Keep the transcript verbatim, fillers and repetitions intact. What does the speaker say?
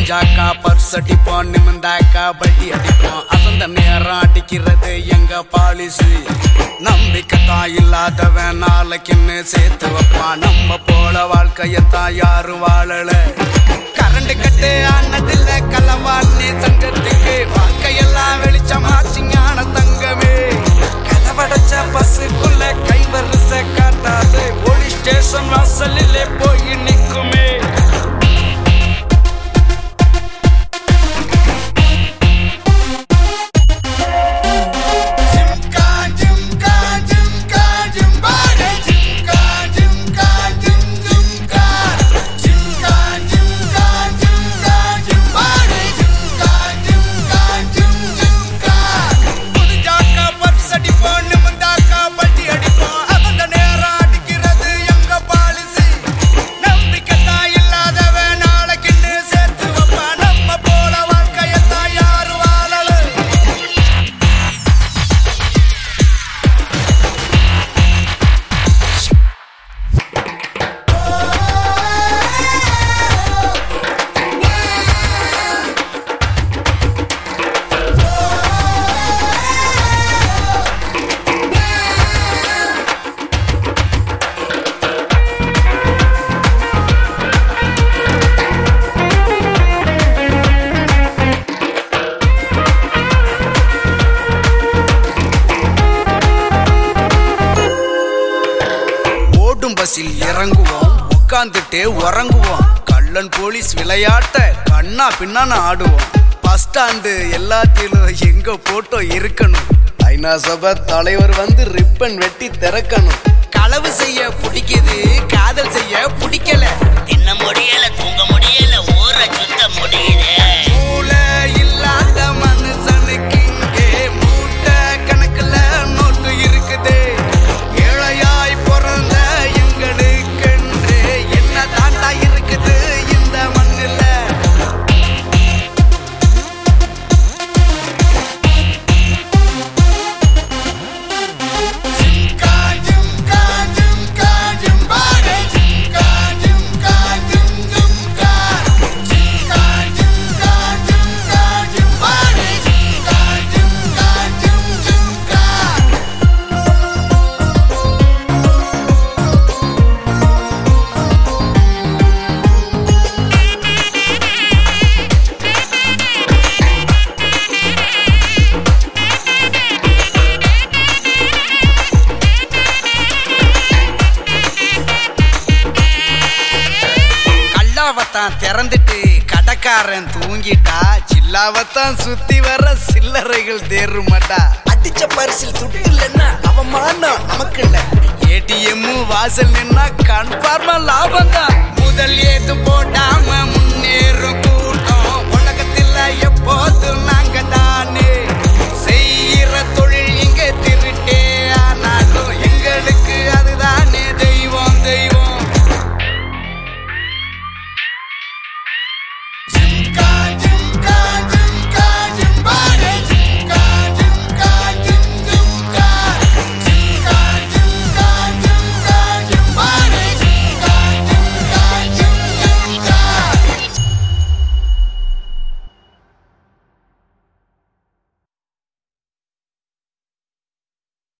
குனிஞ்சாக்கா purse அடிப்போம், நிமிந்தாக்கா பட்டி அடிப்போம். அசந்த நேரம் அடிக்கிறது எங்க பாலிசி. நம்பிக்கைத்தான் இல்லாதவன் நாளைக்குன்னு சேர்த்து வைப்பான். நம்ம போல வாழ்க்கையத்தான் யாரும் வாழல. கரண்டு கட்டு ஆனதில்ல கலவானே சங்கத்துக்கு. வாழ்க்கையெல்லாம் வெளிச்சமாச்சு ஞான தங்கமே. கதவடைச்ச பஸ்ஸுக்குள்ள கை வரிச காட்டாது. போலீஸ் ஸ்டேஷன் வாசலிலே போய் நிக்குமே. பஸ்ஸில் இறங்குவோம், உட்காந்துட்டே உறங்குவோம். கள்ளன் போலீஸ் விளையாட்ட கண்ணா பின்னான்னு ஆடுவோம். பஸ் ஸ்டாண்டு எல்லாத்திலும் எங்க போட்டோ இருக்கணும். ஐநா சபை தலைவர் வந்து ரிப்பன் வெட்டி திறக்கணும். களவு செய்ய பிடிக்குது, காதல் செய்ய பிடிக்கல. தின்ன முடியல, தூங்க முடியல, ஊற சுத்த முடியல. மூளை இல்லாத மனுஷனுக்கு இங்கே மூட்டை கணக்குல நோட்டு இருக்குது. ஏழையாய் பிறந்த எங்களுக்கென்று என்ன தாண்டா இருக்குது இந்த மண்ணில். திறந்துட்டு கடக்காரன் தூங்கிட்டா. சில்லாவத்தான் சுத்தி வர சில்லறைகள் தேருமாட்டா. அடிச்ச பரிசில் துட்டு இல்லைன்னா அவமானம் நமக்கு இல்ல. ஏடிஎம் வாசல் நின்னா கன்ஃபார்மா லாபம் தான். முதல் ஏது போடாம முன்னேறும்